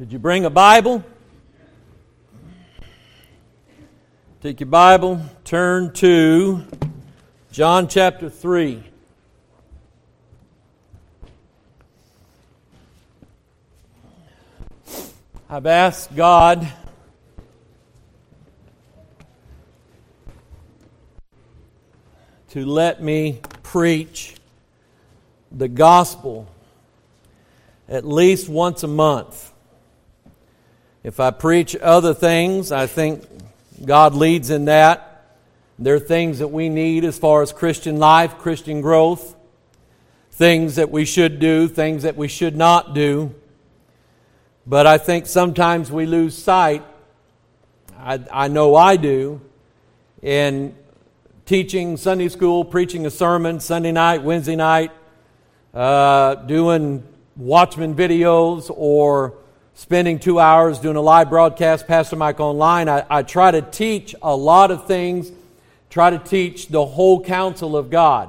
Did you bring a Bible? Take your Bible, turn to John chapter 3. I've asked God to let me preach the gospel at least once a month. If I preach other things, I think God leads in that. There are things that we need as far as Christian life, Christian growth, things that we should do, things that we should not do. But I think sometimes we lose sight, I know I do, in teaching Sunday school, preaching a sermon Sunday night, Wednesday night, doing Watchman videos, or spending 2 hours doing a live broadcast, Pastor Mike Online. I try to teach a lot of things, try to teach the whole counsel of God.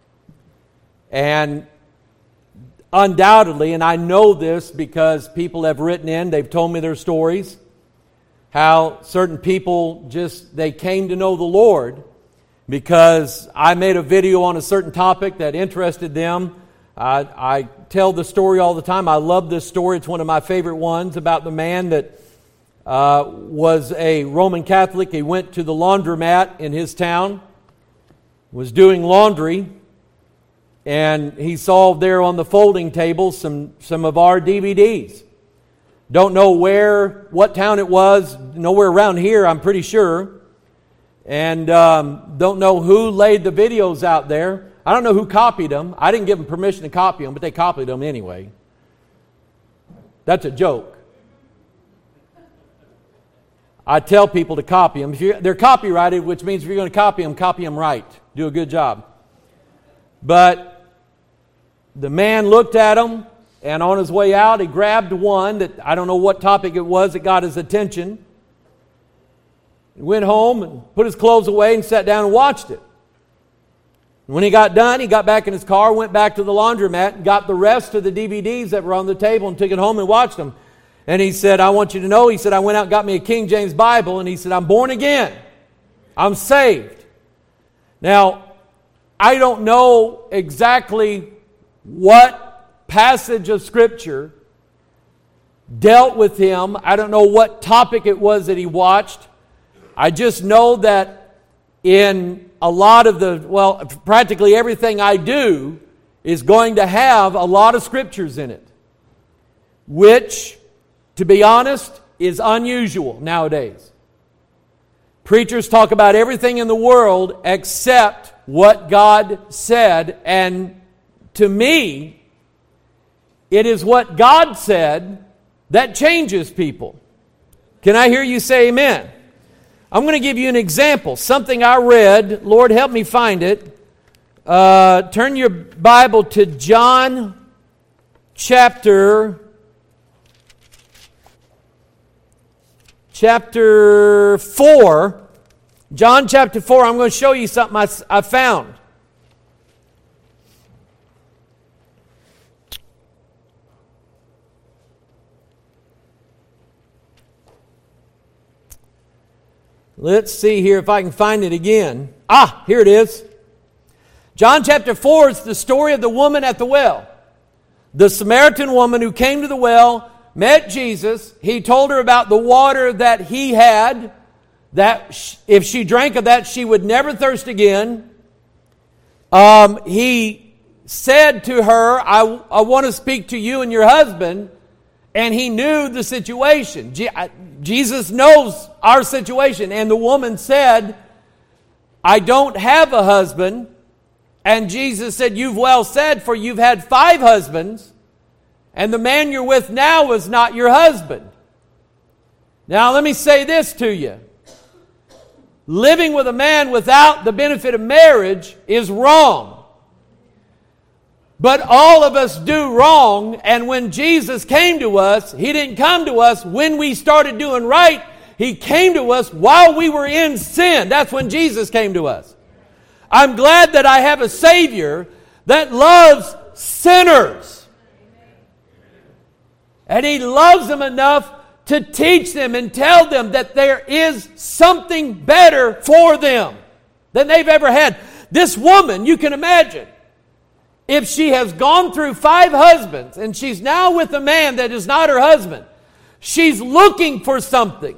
And undoubtedly, and I know this because people have written in, they've told me their stories, how certain people they came to know the Lord because I made a video on a certain topic that interested them. I tell the story all the time. I love this story. It's one of my favorite ones about the man that was a Roman Catholic. He went to the laundromat in his town, was doing laundry, and he saw there on the folding table some of our DVDs. Don't know what town it was, nowhere around here, I'm pretty sure. And don't know who laid the videos out there. I don't know who copied them. I didn't give them permission to copy them, but they copied them anyway. That's a joke. I tell people to copy them. They're copyrighted, which means if you're going to copy them right. Do a good job. But the man looked at them, and on his way out, he grabbed one that I don't know what topic it was that got his attention. He went home and put his clothes away and sat down and watched it. When he got done, he got back in his car, went back to the laundromat, and got the rest of the DVDs that were on the table and took it home and watched them. And he said, I want you to know, he said, I went out and got me a King James Bible, and he said, I'm born again. I'm saved. Now, I don't know exactly what passage of Scripture dealt with him. I don't know what topic it was that he watched. I just know that in a lot of practically everything I do is going to have a lot of scriptures in it, which, to be honest, is unusual nowadays. Preachers talk about everything in the world except what God said, and to me, it is what God said that changes people. Can I hear you say amen? I'm going to give you an example, something I read. Lord, help me find it. Turn your Bible to John chapter 4. John chapter 4, I'm going to show you something I found. Let's see here if I can find it again. Here it is. John chapter 4 is the story of the woman at the well. The Samaritan woman who came to the well, met Jesus. He told her about the water that he had, that if she drank of that, she would never thirst again. He said to her, I want to speak to you and your husband. And he knew the situation. Jesus knows our situation. And the woman said, I don't have a husband. And Jesus said, you've well said, for you've had 5 husbands, and the man you're with now is not your husband. Now let me say this to you. Living with a man without the benefit of marriage is wrong. But all of us do wrong, and when Jesus came to us, He didn't come to us when we started doing right. He came to us while we were in sin. That's when Jesus came to us. I'm glad that I have a Savior that loves sinners. And He loves them enough to teach them and tell them that there is something better for them than they've ever had. This woman, you can imagine, if she has gone through 5 husbands and she's now with a man that is not her husband, she's looking for something.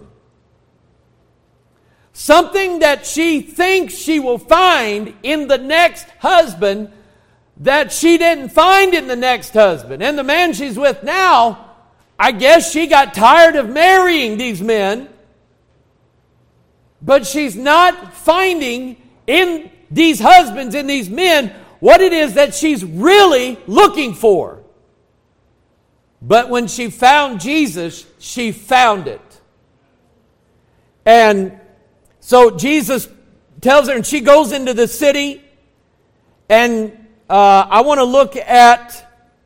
Something that she thinks she will find in the next husband that she didn't find in the next husband. And the man she's with now, I guess she got tired of marrying these men, but she's not finding in these husbands, in these men, what it is that she's really looking for. But when she found Jesus, she found it. And so Jesus tells her, and she goes into the city, and I want to look at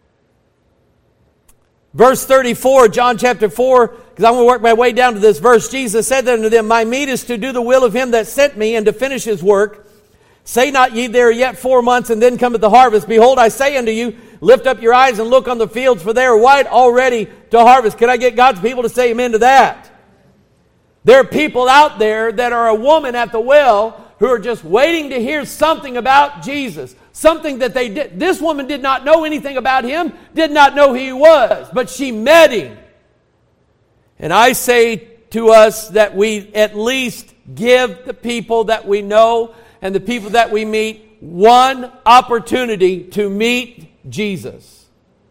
verse 34, John chapter 4, because I want to work my way down to this verse. Jesus said unto them, My meat is to do the will of Him that sent me, and to finish His work. Say not ye, there are yet 4 months, and then cometh the harvest. Behold, I say unto you, lift up your eyes and look on the fields, for they are white already to harvest. Can I get God's people to say amen to that? There are people out there that are a woman at the well who are just waiting to hear something about Jesus. Something that they did. This woman did not know anything about Him, did not know who He was, but she met Him. And I say to us that we at least give the people that we know and the people that we meet one opportunity to meet Jesus.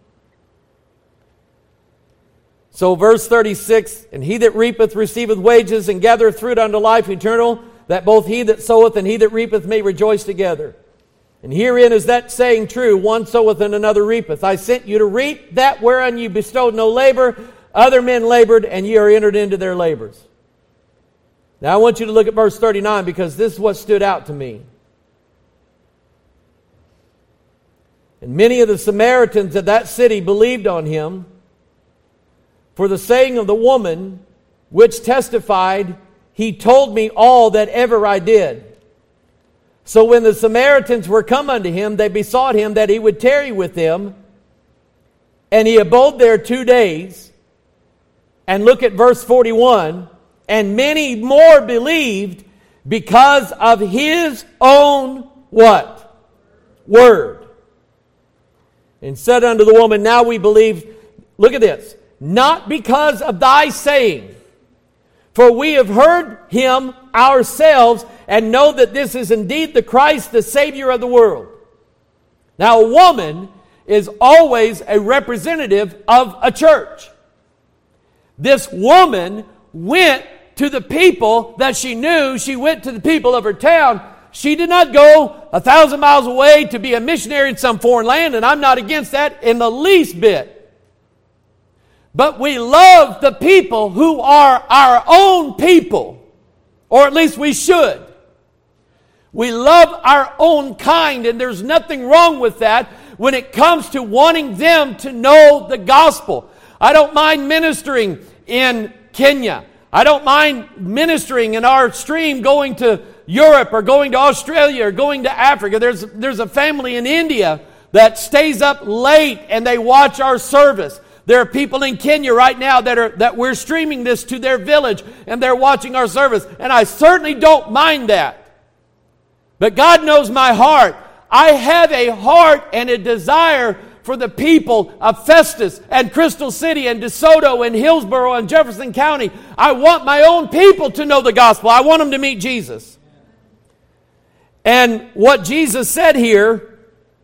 So verse 36, And he that reapeth receiveth wages, and gathereth fruit unto life eternal, that both he that soweth and he that reapeth may rejoice together. And herein is that saying true, one soweth and another reapeth. I sent you to reap that whereon you bestowed no labor. Other men labored, and ye are entered into their labors. Now I want you to look at verse 39, because this is what stood out to me. And many of the Samaritans of that city believed on Him for the saying of the woman, which testified, He told me all that ever I did. So when the Samaritans were come unto Him, they besought Him that He would tarry with them. And He abode there 2 days. And look at verse 41. And many more believed because of His own what? Word. And said unto the woman, Now we believe, look at this, not because of thy saying, for we have heard Him ourselves, and know that this is indeed the Christ, the Savior of the world. Now a woman is always a representative of a church. This woman went to the people that she knew. She went to the people of her town. She did not go 1,000 miles away to be a missionary in some foreign land, and I'm not against that in the least bit. But we love the people who are our own people, or at least we should. We love our own kind, and there's nothing wrong with that when it comes to wanting them to know the gospel. I don't mind ministering in Kenya. I don't mind ministering in our stream going to Europe or going to Australia or going to Africa. There's a family in India that stays up late and they watch our service. There are people in Kenya right now that we're streaming this to their village and they're watching our service. And I certainly don't mind that. But God knows my heart. I have a heart and a desire for the people of Festus and Crystal City and DeSoto and Hillsborough and Jefferson County. I want my own people to know the gospel. I want them to meet Jesus. And what Jesus said here,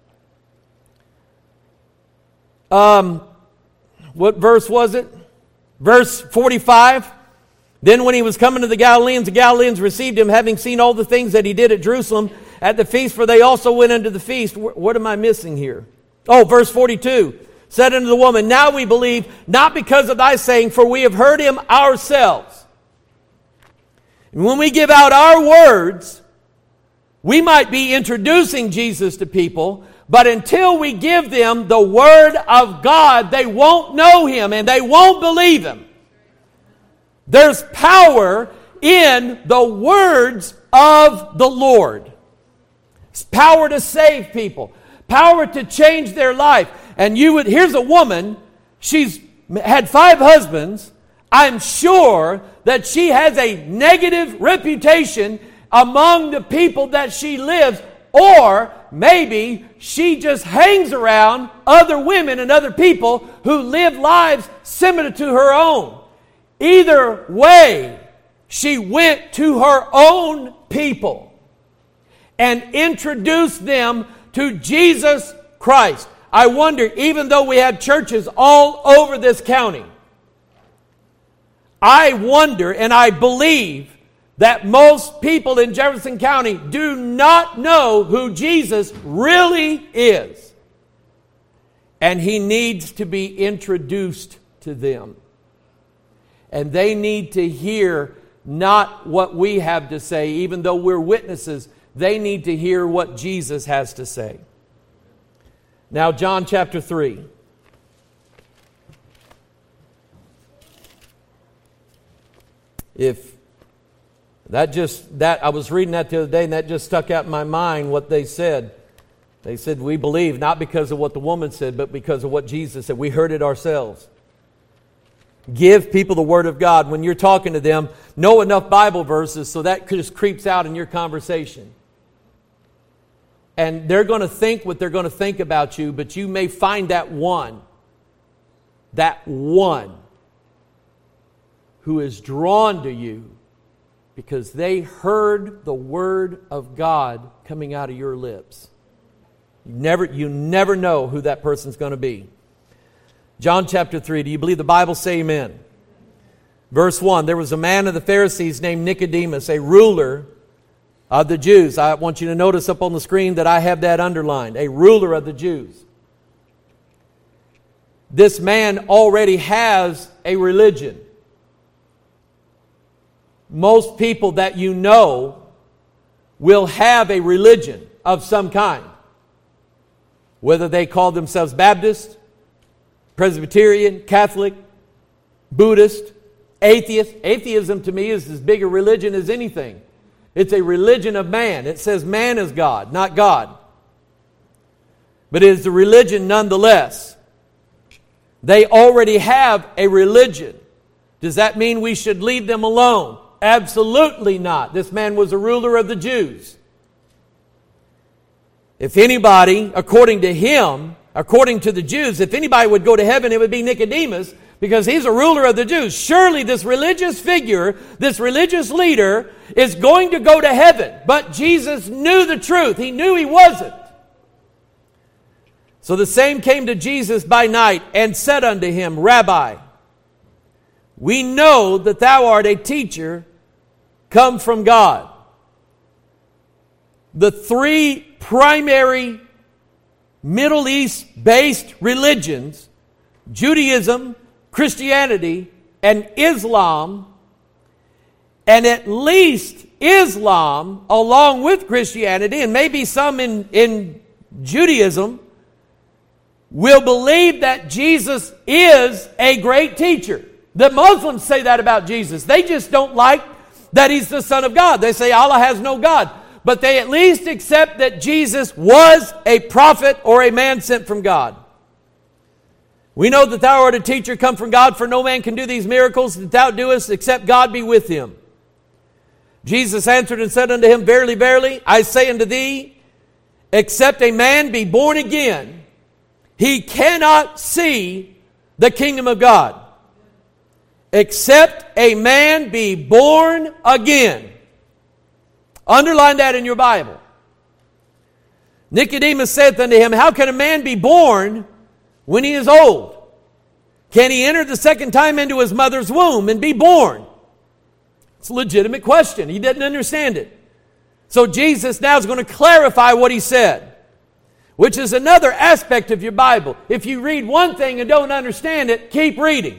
what verse was it? Verse 45. Then when he was coming to the Galileans received him, having seen all the things that he did at Jerusalem at the feast, for they also went unto the feast. What am I missing here? Oh, verse 42. Said unto the woman, Now we believe, not because of thy saying, for we have heard him ourselves. And when we give out our words, we might be introducing Jesus to people, but until we give them the Word of God, they won't know Him and they won't believe Him. There's power in the words of the Lord. It's power to save people. Power to change their life. And here's a woman, she's had 5 husbands, I'm sure that she has a negative reputation among the people that she lives, or maybe she just hangs around other women and other people who live lives similar to her own. Either way, she went to her own people and introduced them to Jesus Christ. I wonder, even though we have churches all over this county, I wonder and I believe that most people in Jefferson County do not know who Jesus really is. And He needs to be introduced to them. And they need to hear not what we have to say, even though we're witnesses. They need to hear what Jesus has to say. Now, John chapter 3. I was reading that the other day, and that just stuck out in my mind what they said. They said, we believe not because of what the woman said, but because of what Jesus said. We heard it ourselves. Give people the Word of God. When you're talking to them, know enough Bible verses so that just creeps out in your conversation. And they're going to think what they're going to think about you, but you may find that one who is drawn to you because they heard the Word of God coming out of your lips. You never know who that person's going to be. John chapter 3, do you believe the Bible? Say amen. Verse 1, there was a man of the Pharisees named Nicodemus, a ruler of the Jews. I want you to notice up on the screen that I have that underlined. A ruler of the Jews. This man already has a religion. Most people that you know will have a religion of some kind. Whether they call themselves Baptist, Presbyterian, Catholic, Buddhist, atheist. Atheism to me is as big a religion as anything. It's a religion of man. It says man is God, not God. But it is a religion nonetheless. They already have a religion. Does that mean we should leave them alone? Absolutely not. This man was a ruler of the Jews. If anybody, according to him, according to the Jews, if anybody would go to heaven, it would be Nicodemus, because he's a ruler of the Jews. Surely this religious figure, this religious leader, is going to go to heaven. But Jesus knew the truth. He knew he wasn't. So the same came to Jesus by night and said unto him, Rabbi, we know that thou art a teacher come from God. The 3 primary Middle East-based religions, Judaism, Christianity, and Islam, and at least Islam, along with Christianity, and maybe some in Judaism, will believe that Jesus is a great teacher. The Muslims say that about Jesus. They just don't like that He's the Son of God. They say Allah has no God. But they at least accept that Jesus was a prophet or a man sent from God. We know that thou art a teacher come from God, for no man can do these miracles that thou doest except God be with him. Jesus answered and said unto him, Verily, verily, I say unto thee, except a man be born again, he cannot see the kingdom of God. Except a man be born again. Underline that in your Bible. Nicodemus saith unto him, How can a man be born when he is old? Can he enter the second time into his mother's womb and be born? It's a legitimate question. He didn't understand it. So Jesus now is going to clarify what he said, which is another aspect of your Bible. If you read one thing and don't understand it, keep reading.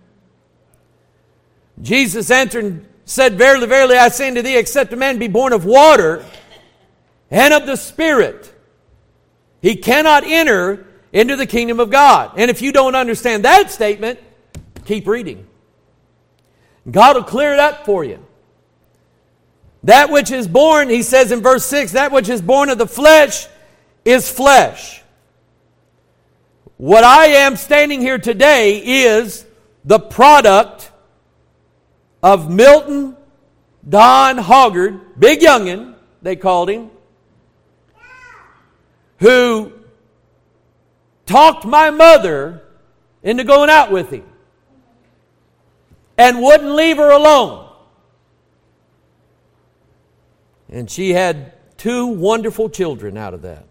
Jesus answered and said, Verily, verily, I say unto thee, except a man be born of water and of the Spirit, he cannot enter into the kingdom of God. And if you don't understand that statement, keep reading. God will clear it up for you. That which is born, he says in verse 6, that which is born of the flesh is flesh. What I am standing here today is the product of Milton Don Hoggard, big youngin, they called him, who talked my mother into going out with him and wouldn't leave her alone. And she had 2 wonderful children out of that.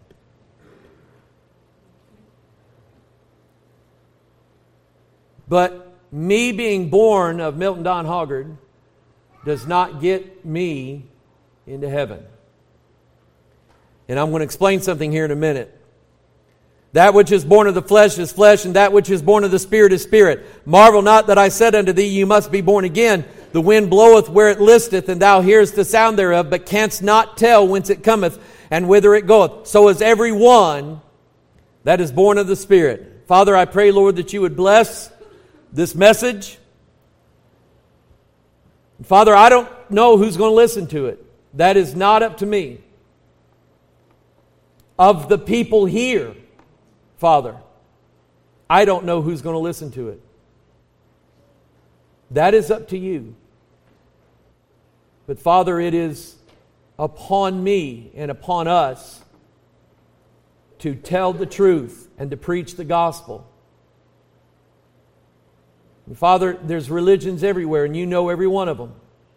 But me being born of Milton Don Hoggard does not get me into heaven. And I'm going to explain something here in a minute. That which is born of the flesh is flesh, and that which is born of the Spirit is spirit. Marvel not that I said unto thee, you must be born again. The wind bloweth where it listeth, and thou hearest the sound thereof, but canst not tell whence it cometh, and whither it goeth. So is every one that is born of the Spirit. Father, I pray, Lord, that you would bless this message. Father, I don't know who's going to listen to it. That is not up to me. Of the people here, Father, I don't know who's going to listen to it. That is up to you. But Father, it is upon me and upon us to tell the truth and to preach the gospel. And Father, there's religions everywhere, and you know every one of them.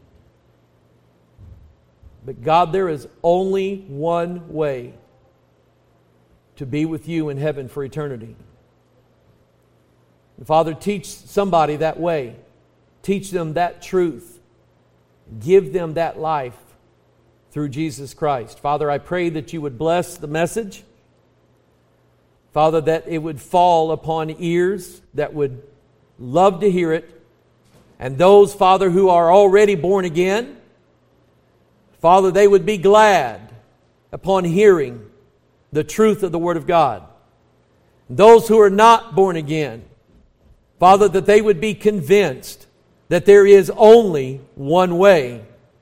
But God, there is only one way to be with you in heaven for eternity. And Father, teach somebody that way. Teach them that truth. Give them that life through Jesus Christ. Father, I pray that you would bless the message. Father, that it would fall upon ears that would love to hear it. And those, Father, who are already born again, Father, they would be glad upon hearing the truth of the Word of God. Those who are not born again, Father, that they would be convinced that there is only one way,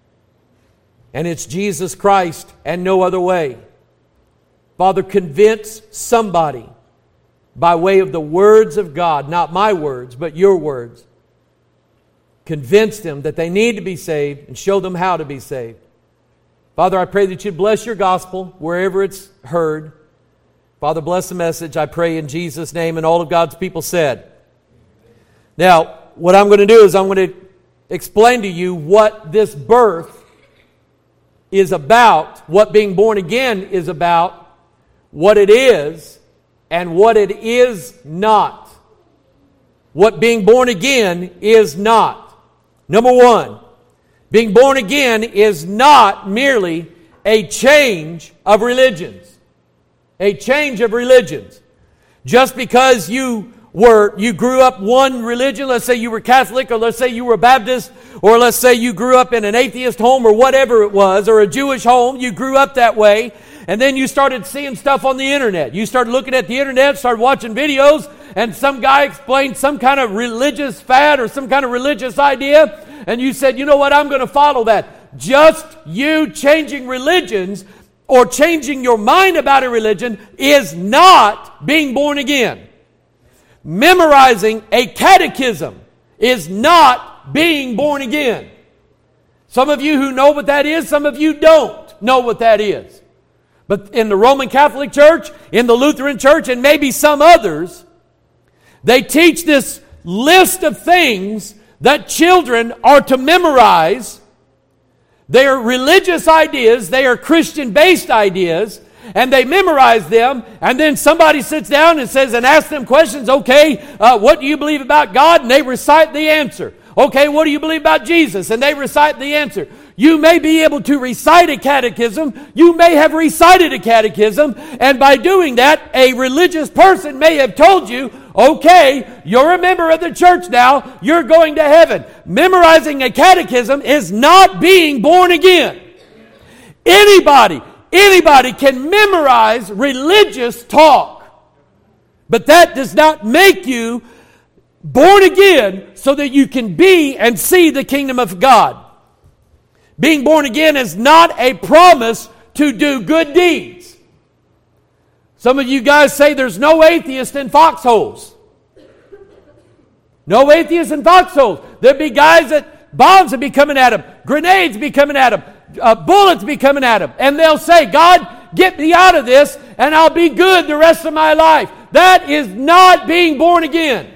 and it's Jesus Christ and no other way. Father, convince somebody by way of the words of God, not my words, but your words. Convince them that they need to be saved and show them how to be saved. Father, I pray that you'd bless your gospel wherever it's heard. Father, bless the message, I pray in Jesus' name, and all of God's people said. Now, what I'm going to do is I'm going to explain to you what this birth is about, what being born again is about, what it is, and what it is not. What being born again is not. Number one, being born again is not merely a change of religions. A change of religions. Just because you grew up one religion, let's say you were Catholic, or let's say you were Baptist, or let's say you grew up in an atheist home or whatever it was, or a Jewish home, you grew up that way, and then you started seeing stuff on the internet. You started looking at the internet, started watching videos, and some guy explained some kind of religious fad or some kind of religious idea, and you said, you know what, I'm going to follow that. Just you changing religions or changing your mind about a religion is not being born again. Memorizing a catechism is not being born again. Some of you who know what that is, some of you don't know what that is. But in the Roman Catholic Church, in the Lutheran Church, and maybe some others, they teach this list of things that children are to memorize. They are religious ideas, they are Christian-based ideas, and they memorize them, and then somebody sits down and says, and asks them questions, okay, what do you believe about God? And they recite the answer. Okay, what do you believe about Jesus? And they recite the answer. You may be able to recite a catechism. You may have recited a catechism, and by doing that, a religious person may have told you, okay, you're a member of the church now, you're going to heaven. Memorizing a catechism is not being born again. Anybody can memorize religious talk, but that does not make you born again so that you can be and see the kingdom of God. Being born again is not a promise to do good deeds. Some of you guys say there's no atheist in foxholes. No atheists in foxholes. There'd be guys that bombs would be coming at them, grenades be coming at them, bullets be coming at them, and they'll say, God, get me out of this, and I'll be good the rest of my life. That is not being born again.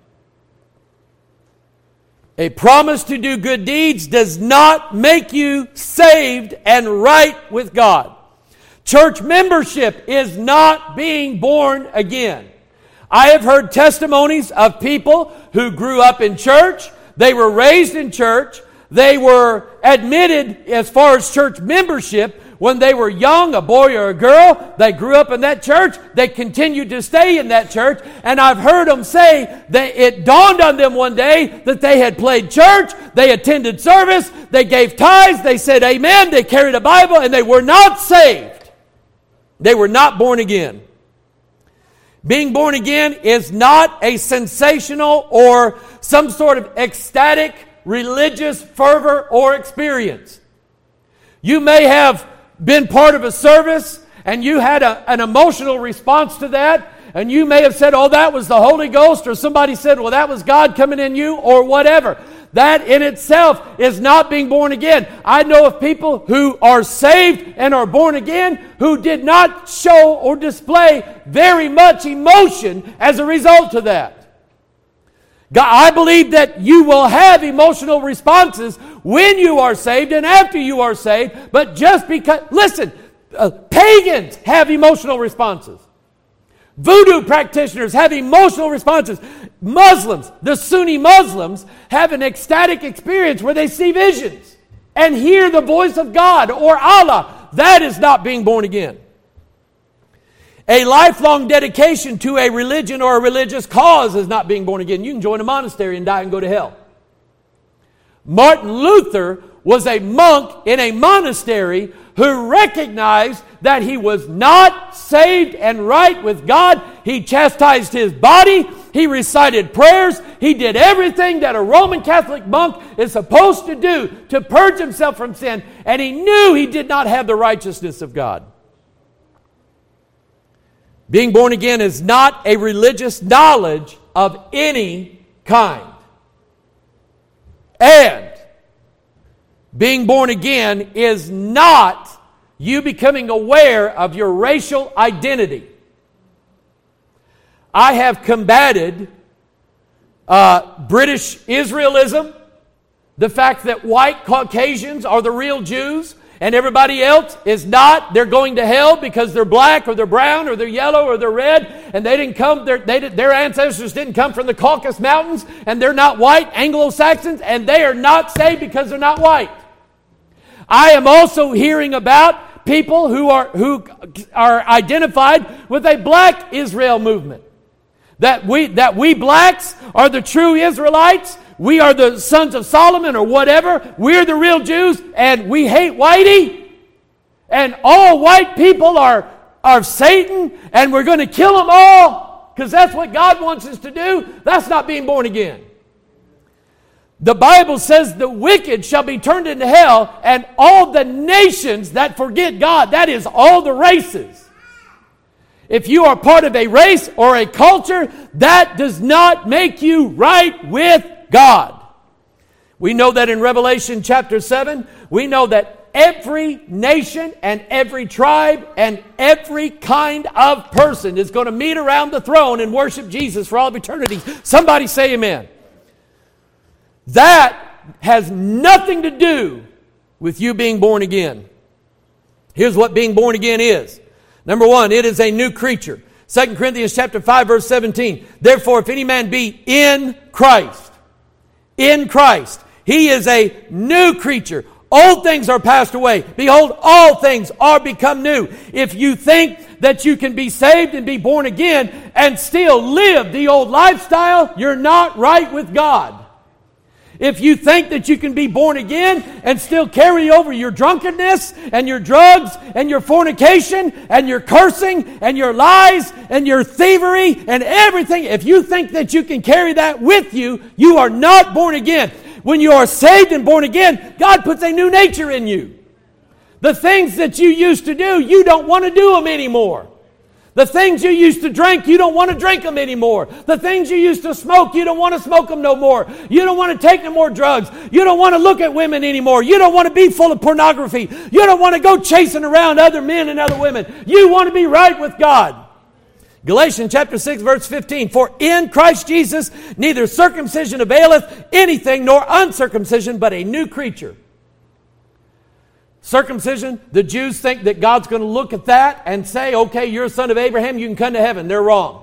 A promise to do good deeds does not make you saved and right with God. Church membership is not being born again. I have heard testimonies of people who grew up in church, they were raised in church, they were admitted as far as church membership when they were young, a boy or a girl. They grew up in that church, they continued to stay in that church, and I've heard them say that it dawned on them one day that they had played church, they attended service, they gave tithes, they said amen, they carried a Bible, and they were not saved. They were not born again. Being born again is not a sensational or some sort of ecstatic religious fervor or experience. You may have been part of a service and you had an emotional response to that, and you may have said, oh, that was the Holy Ghost, or somebody said, well, that was God coming in you, or whatever. That in itself is not being born again. I know of people who are saved and are born again who did not show or display very much emotion as a result of that. God, I believe that you will have emotional responses when you are saved and after you are saved, but just because, listen, pagans have emotional responses. Voodoo practitioners have emotional responses. Muslims, the Sunni Muslims, have an ecstatic experience where they see visions and hear the voice of God or Allah. That is not being born again. A lifelong dedication to a religion or a religious cause is not being born again. You can join a monastery and die and go to hell. Martin Luther was a monk in a monastery who recognized that he was not saved and right with God. He chastised his body. He recited prayers. He did everything that a Roman Catholic monk is supposed to do to purge himself from sin. And he knew he did not have the righteousness of God. Being born again is not a religious knowledge of any kind. And being born again is not you becoming aware of your racial identity. I have combated British Israelism, the fact that white Caucasians are the real Jews and everybody else is not. They're going to hell because they're black or they're brown or they're yellow or they're red, and they didn't come. Their ancestors didn't come from the Caucasus Mountains, and they're not white Anglo-Saxons, and they are not saved because they're not white. I am also hearing about people who are identified with a black Israel movement. That we blacks are the true Israelites. We are the sons of Solomon or whatever. We're the real Jews and we hate whitey. And all white people are Satan and we're going to kill them all because that's what God wants us to do. That's not being born again. The Bible says the wicked shall be turned into hell, and all the nations that forget God, that is all the races. If you are part of a race or a culture, that does not make you right with God. We know that in Revelation chapter 7, we know that every nation and every tribe and every kind of person is going to meet around the throne and worship Jesus for all of eternity. Somebody say amen. That has nothing to do with you being born again. Here's what being born again is. Number one, it is a new creature. 2 Corinthians chapter 5, verse 17. Therefore, if any man be in Christ, he is a new creature. Old things are passed away. Behold, all things are become new. If you think that you can be saved and be born again and still live the old lifestyle, you're not right with God. If you think that you can be born again and still carry over your drunkenness and your drugs and your fornication and your cursing and your lies and your thievery and everything, if you think that you can carry that with you, you are not born again. When you are saved and born again, God puts a new nature in you. The things that you used to do, you don't want to do them anymore. The things you used to drink, you don't want to drink them anymore. The things you used to smoke, you don't want to smoke them no more. You don't want to take no more drugs. You don't want to look at women anymore. You don't want to be full of pornography. You don't want to go chasing around other men and other women. You want to be right with God. Galatians chapter 6, verse 15. For in Christ Jesus neither circumcision availeth anything, nor uncircumcision, but a new creature. Circumcision, the Jews think that God's going to look at that and say, okay, you're a son of Abraham, you can come to heaven. They're wrong.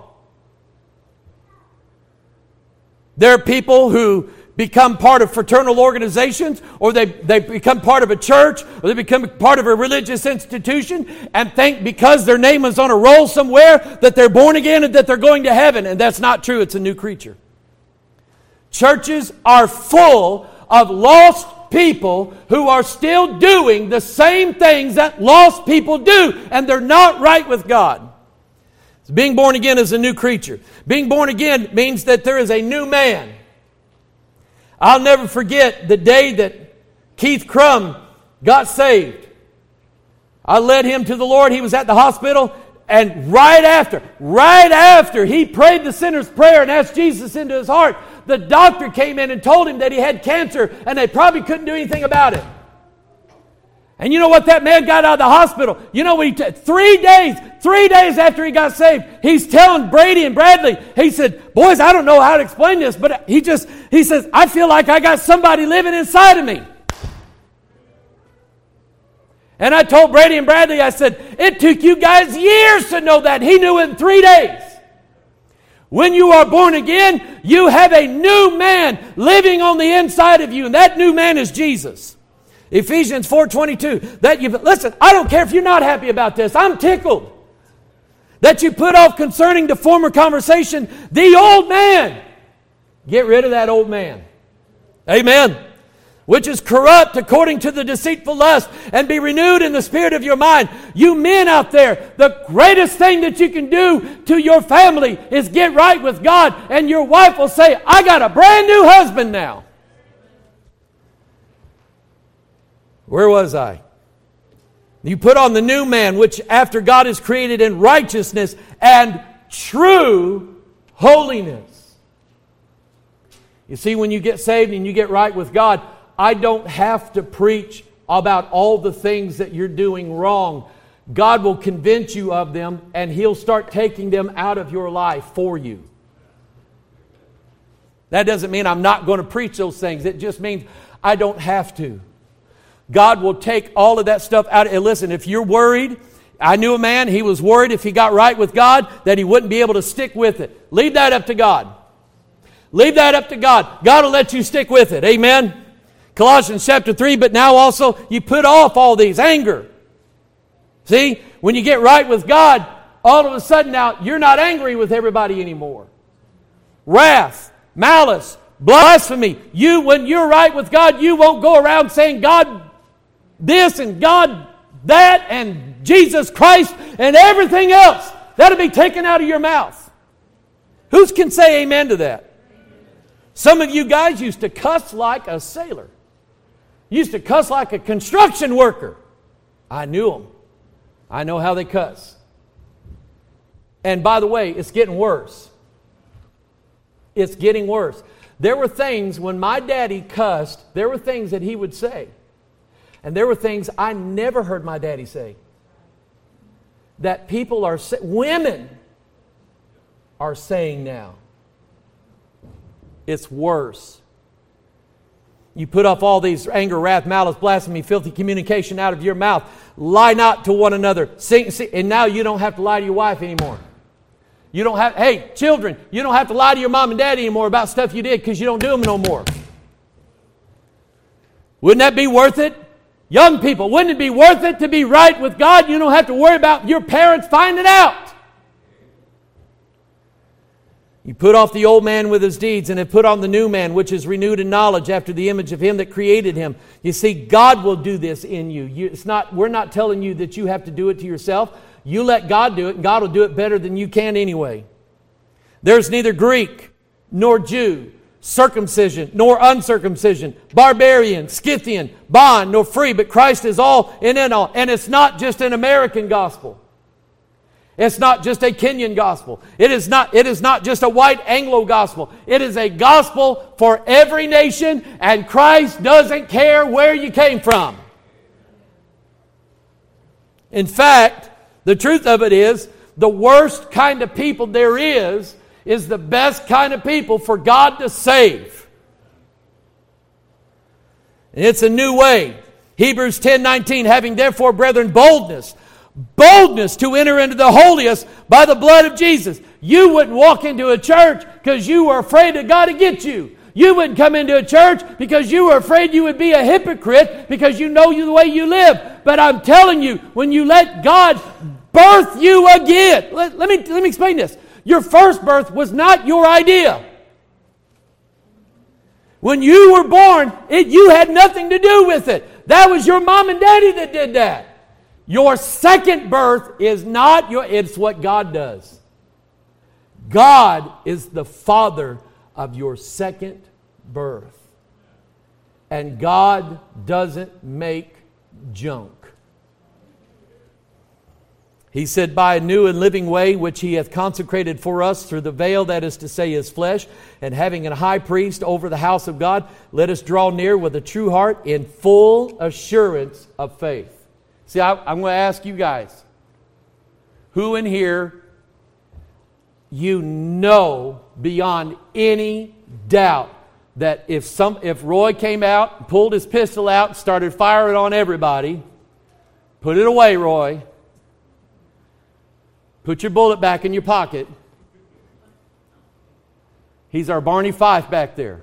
There are people who become part of fraternal organizations, or they become part of a church, or they become part of a religious institution and think because their name is on a roll somewhere that they're born again and that they're going to heaven. And that's not true. It's a new creature. Churches are full of lost people who are still doing the same things that lost people do, and they're not right with God. So being born again is a new creature. Being born again means that there is a new man. I'll never forget the day that Keith Crum got saved. I led him to the Lord. He was at the hospital, and right after he prayed the sinner's prayer and asked Jesus into his heart, the doctor came in and told him that he had cancer and they probably couldn't do anything about it. And you know what that man got out of the hospital? You know what 3 days after he got saved, he's telling Brady and Bradley, he said, boys, I don't know how to explain this, but he says, I feel like I got somebody living inside of me. And I told Brady and Bradley, I said, it took you guys years to know that. He knew it in 3 days. When you are born again, you have a new man living on the inside of you, and that new man is Jesus. Ephesians 4:22. Listen, I don't care if you're not happy about this. I'm tickled that you put off concerning the former conversation the old man. Get rid of that old man. Amen. Which is corrupt according to the deceitful lust, and be renewed in the spirit of your mind. You men out there, the greatest thing that you can do to your family is get right with God, and your wife will say, I got a brand new husband now. Where was I? You put on the new man, which after God is created in righteousness and true holiness. You see, when you get saved and you get right with God, I don't have to preach about all the things that you're doing wrong. God will convince you of them, and He'll start taking them out of your life for you. That doesn't mean I'm not going to preach those things. It just means I don't have to. God will take all of that stuff out. And listen, if you're worried, I knew a man, he was worried if he got right with God that he wouldn't be able to stick with it. Leave that up to God. Leave that up to God. God will let you stick with it. Amen. Colossians chapter 3, but now also you put off all these. Anger. See, when you get right with God, all of a sudden now you're not angry with everybody anymore. Wrath, malice, blasphemy. When you're right with God, you won't go around saying God this and God that and Jesus Christ and everything else. That'll be taken out of your mouth. Who can say amen to that? Some of you guys used to cuss like a sailor. Used to cuss like a construction worker. I knew them. I know how they cuss. And by the way, it's getting worse. It's getting worse. There were things when my daddy cussed, there were things that he would say. And there were things I never heard my daddy say. That women are saying now. It's worse. You put off all these anger, wrath, malice, blasphemy, filthy communication out of your mouth. Lie not to one another. And now you don't have to lie to your wife anymore. Hey, children, you don't have to lie to your mom and dad anymore about stuff you did because you don't do them no more. Wouldn't that be worth it? Young people, wouldn't it be worth it to be right with God? You don't have to worry about your parents finding out. You put off the old man with his deeds and have put on the new man, which is renewed in knowledge after the image of Him that created him. You see, God will do this in you. We're not telling you that you have to do it to yourself. You let God do it, and God will do it better than you can anyway. There's neither Greek nor Jew, circumcision nor uncircumcision, barbarian, Scythian, bond nor free, but Christ is all and in all. And it's not just an American gospel. It's not just a Kenyan gospel. It is not just a white Anglo gospel. It is a gospel for every nation, and Christ doesn't care where you came from. In fact, the truth of it is, the worst kind of people there is the best kind of people for God to save. And it's a new way. Hebrews 10:19, having therefore, brethren, boldness to enter into the holiest by the blood of Jesus. You wouldn't walk into a church because you were afraid of God to get you. You wouldn't come into a church because you were afraid you would be a hypocrite because you know the way you live. But I'm telling you, when you let God birth you again, let me explain this. Your first birth was not your idea. When you were born, you had nothing to do with it. That was your mom and daddy that did that. Your second birth is not it's what God does. God is the Father of your second birth. And God doesn't make junk. He said, by a new and living way, which He hath consecrated for us through the veil, that is to say, His flesh, and having a high priest over the house of God, let us draw near with a true heart in full assurance of faith. See, I'm going to ask you guys, who in here you know beyond any doubt that if Roy came out, pulled his pistol out, and started firing on everybody, put it away, Roy. Put your bullet back in your pocket. He's our Barney Fife back there.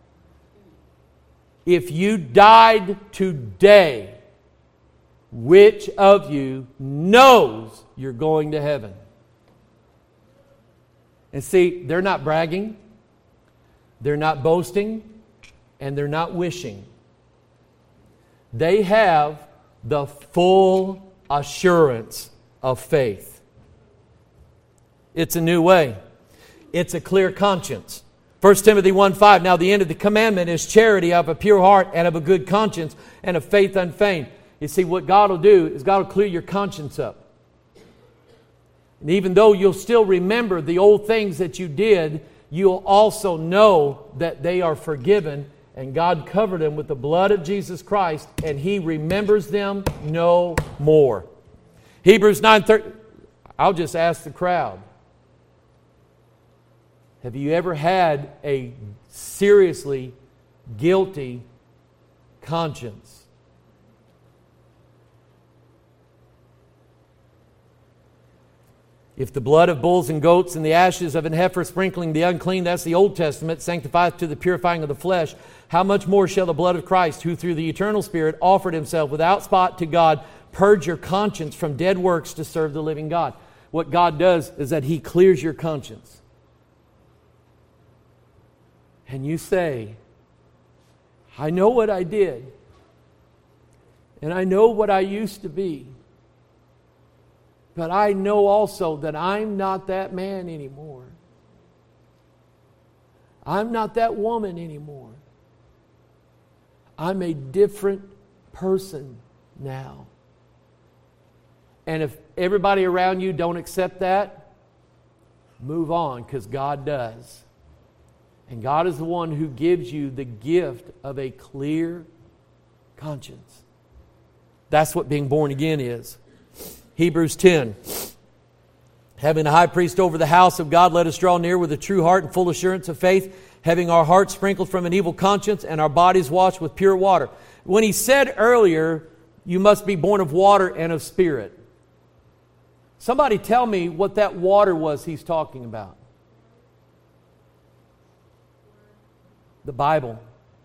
If you died today, which of you knows you're going to heaven? And see, they're not bragging, they're not boasting, and they're not wishing. They have the full assurance of faith. It's a new way. It's a clear conscience. 1 Timothy 1:5, now the end of the commandment is charity of a pure heart and of a good conscience and of faith unfeigned. You see, what God will do is God will clear your conscience up. And even though you'll still remember the old things that you did, you'll also know that they are forgiven and God covered them with the blood of Jesus Christ and He remembers them no more. Hebrews 9:30, I'll just ask the crowd. Have you ever had a seriously guilty conscience? If the blood of bulls and goats and the ashes of an heifer sprinkling the unclean, that's the Old Testament, sanctifieth to the purifying of the flesh, how much more shall the blood of Christ, who through the eternal Spirit offered Himself without spot to God, purge your conscience from dead works to serve the living God? What God does is that He clears your conscience. And you say, I know what I did. And I know what I used to be. But I know also that I'm not that man anymore. I'm not that woman anymore. I'm a different person now. And if everybody around you don't accept that, move on, because God does. And God is the one who gives you the gift of a clear conscience. That's what being born again is. Hebrews 10. Having a high priest over the house of God, let us draw near with a true heart and full assurance of faith, having our hearts sprinkled from an evil conscience and our bodies washed with pure water. When he said earlier, you must be born of water and of spirit. Somebody tell me what that water was he's talking about. The Bible.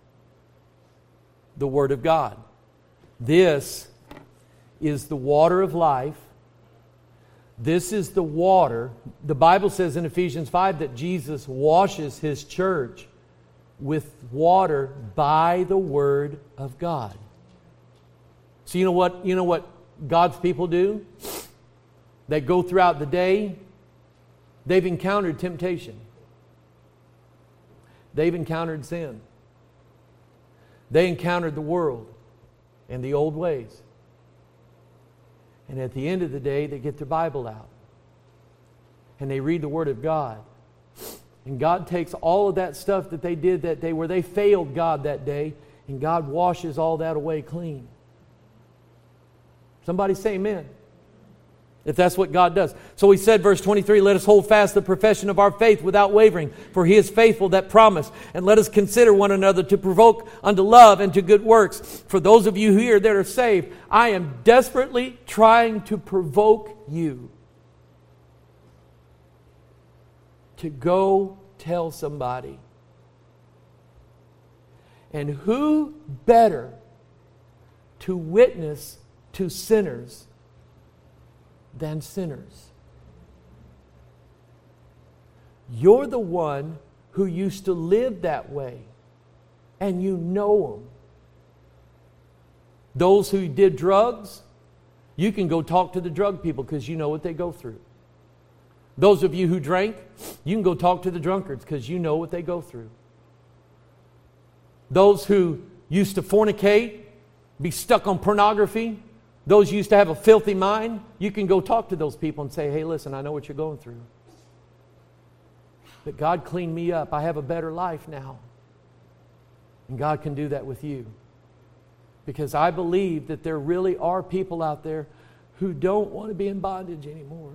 The Word of God. This is the water of life. This is the water. The Bible says in Ephesians 5 that Jesus washes His church with water by the Word of God. So you know what God's people do? They go throughout the day. They've encountered temptation. They've encountered sin. They encountered the world and the old ways. And at the end of the day, they get their Bible out. and they read the Word of God. And God takes all of that stuff that they did that day where they failed God that day, and God washes all that away clean. Somebody say amen. If that's what God does. So he said, verse 23, let us hold fast the profession of our faith without wavering, for He is faithful that promised. And let us consider one another to provoke unto love and to good works. For those of you here that are saved, I am desperately trying to provoke you to go tell somebody. And who better to witness to sinners than sinners? You're the one who used to live that way, and you know them. Those who did drugs, you can go talk to the drug people because you know what they go through. Those of you who drank, you can go talk to the drunkards because you know what they go through. Those who used to fornicate, be stuck on pornography, those who used to have a filthy mind, you can go talk to those people and say, hey, listen, I know what you're going through. But God cleaned me up. I have a better life now. And God can do that with you. Because I believe that there really are people out there who don't want to be in bondage anymore.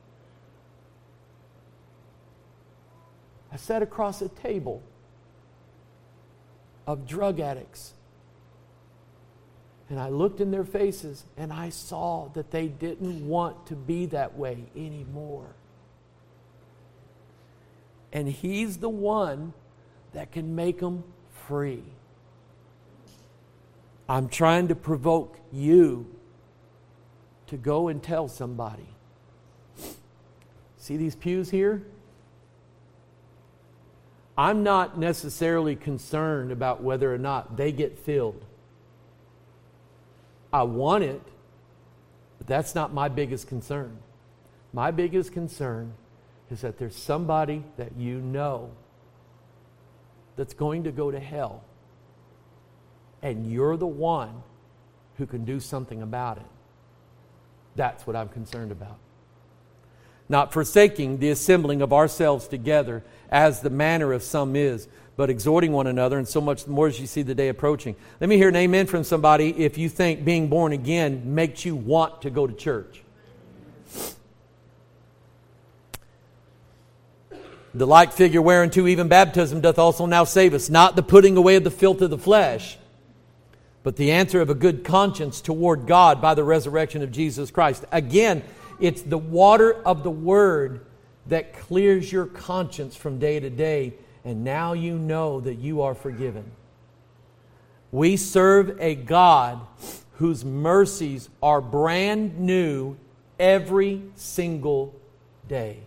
I sat across a table of drug addicts. And I looked in their faces and I saw that they didn't want to be that way anymore. And He's the one that can make them free. I'm trying to provoke you to go and tell somebody. See these pews here? I'm not necessarily concerned about whether or not they get filled. I want it, but that's not my biggest concern. My biggest concern is that there's somebody that you know that's going to go to hell, and you're the one who can do something about it. That's what I'm concerned about. Not forsaking the assembling of ourselves together, as the manner of some is, but exhorting one another, and so much more as you see the day approaching. Let me hear an amen from somebody if you think being born again makes you want to go to church. The like figure whereunto even baptism doth also now save us, not the putting away of the filth of the flesh, but the answer of a good conscience toward God by the resurrection of Jesus Christ. Again, it's the water of the Word that clears your conscience from day to day, and now you know that you are forgiven. We serve a God whose mercies are brand new every single day.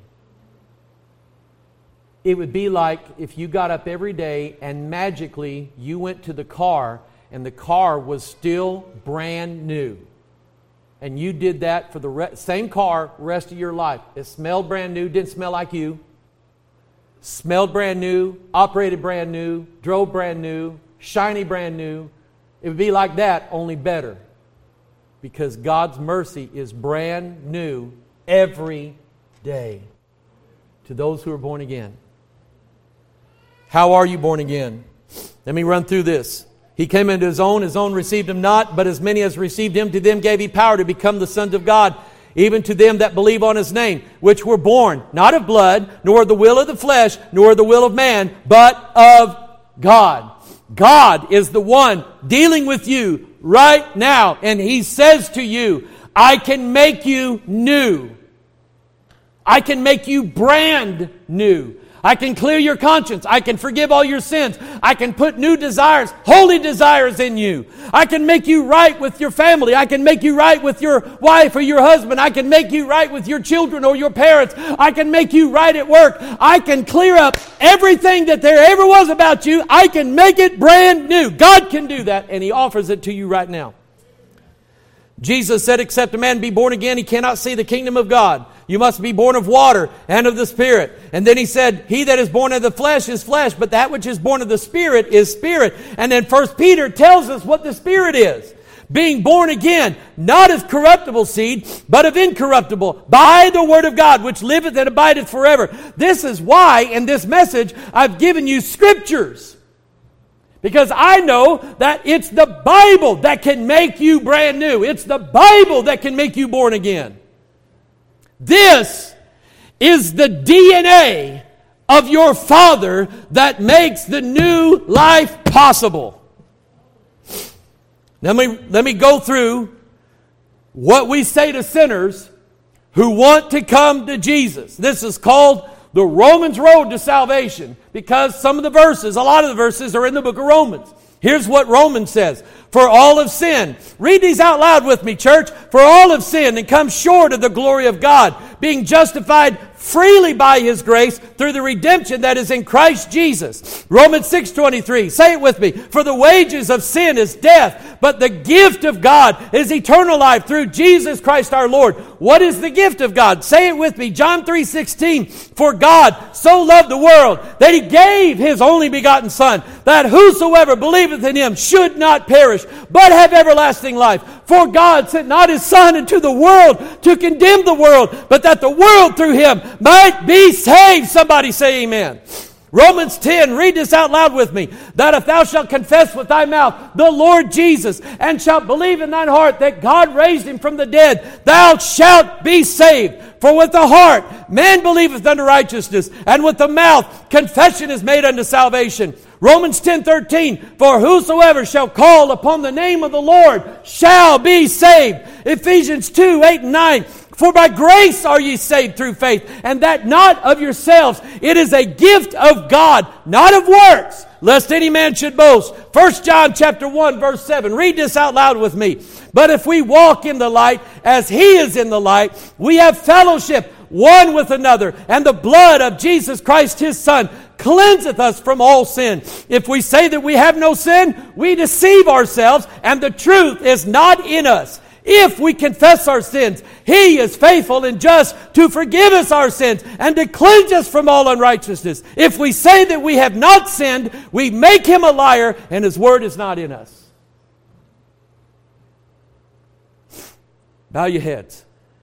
It would be like if you got up every day and magically you went to the car and the car was still brand new. And you did that for the same car rest of your life. It smelled brand new, didn't smell like you. Smelled brand new, operated brand new, drove brand new, shiny brand new. It would be like that, only better. Because God's mercy is brand new every day to those who are born again. How are you born again? Let me run through this. He came into His own received Him not, but as many as received Him, to them gave He power to become the sons of God, even to them that believe on His name, which were born, not of blood, nor of the will of the flesh, nor of the will of man, but of God. God is the one dealing with you right now, and He says to you, I can make you new. I can make you brand new. I can clear your conscience. I can forgive all your sins. I can put new desires, holy desires in you. I can make you right with your family. I can make you right with your wife or your husband. I can make you right with your children or your parents. I can make you right at work. I can clear up everything that there ever was about you. I can make it brand new. God can do that, and He offers it to you right now. Jesus said, except a man be born again, he cannot see the kingdom of God. You must be born of water and of the Spirit. And then He said, he that is born of the flesh is flesh, but that which is born of the Spirit is spirit. And then 1 Peter tells us what the Spirit is. being born again, not of corruptible seed, but of incorruptible, by the word of God, which liveth and abideth forever. This is why, in this message, I've given you scriptures. Because I know that it's the Bible that can make you brand new. It's the Bible that can make you born again. This is the DNA of your Father that makes the new life possible. Let me go through what we say to sinners who want to come to Jesus. This is called the Romans Road to Salvation, because some of the verses, a lot of the verses are in the book of Romans. Here's what Romans says. For all have sinned. Read these out loud with me, church. For all have sinned and come short of the glory of God, being justified freely by His grace through the redemption that is in Christ Jesus. Romans 6:23. Say it with me. For the wages of sin is death, but the gift of God is eternal life through Jesus Christ our Lord. What is the gift of God? Say it with me. John 3:16. For God so loved the world that He gave His only begotten Son, that whosoever believeth in Him should not perish, but have everlasting life. For God sent not His Son into the world to condemn the world, but that the world through Him might be saved. Somebody say amen. Romans 10, read this out loud with me. That if thou shalt confess with thy mouth the Lord Jesus, and shalt believe in thine heart that God raised Him from the dead, thou shalt be saved. For with the heart man believeth unto righteousness, and with the mouth confession is made unto salvation. Romans 10:13, for whosoever shall call upon the name of the Lord shall be saved. Ephesians 2:8 and 9, for by grace are ye saved through faith, and that not of yourselves. It is a gift of God, not of works, lest any man should boast. 1 John chapter 1, verse 7. Read this out loud with me. But if we walk in the light as He is in the light, we have fellowship one with another, and the blood of Jesus Christ His Son cleanseth us from all sin. If we say that we have no sin, we deceive ourselves, and the truth is not in us. If we confess our sins, He is faithful and just to forgive us our sins and to cleanse us from all unrighteousness. If we say that we have not sinned, we make Him a liar, and His word is not in us. Bow your heads.